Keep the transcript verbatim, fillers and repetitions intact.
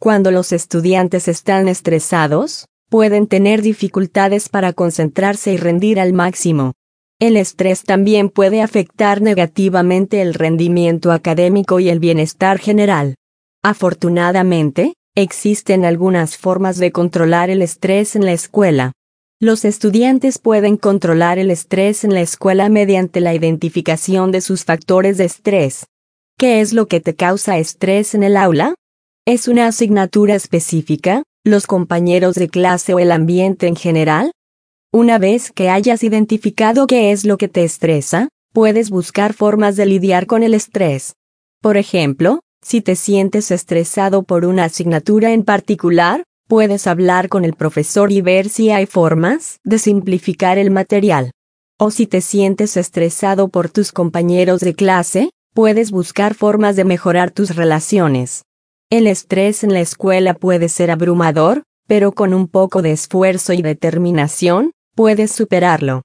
Cuando los estudiantes están estresados, pueden tener dificultades para concentrarse y rendir al máximo. El estrés también puede afectar negativamente el rendimiento académico y el bienestar general. Afortunadamente, existen algunas formas de controlar el estrés en la escuela. Los estudiantes pueden controlar el estrés en la escuela mediante la identificación de sus factores de estrés. ¿Qué es lo que te causa estrés en el aula? ¿Es una asignatura específica, los compañeros de clase o el ambiente en general? Una vez que hayas identificado qué es lo que te estresa, puedes buscar formas de lidiar con el estrés. Por ejemplo, si te sientes estresado por una asignatura en particular, puedes hablar con el profesor y ver si hay formas de simplificar el material. O si te sientes estresado por tus compañeros de clase, puedes buscar formas de mejorar tus relaciones. El estrés en la escuela puede ser abrumador, pero con un poco de esfuerzo y determinación, puedes superarlo.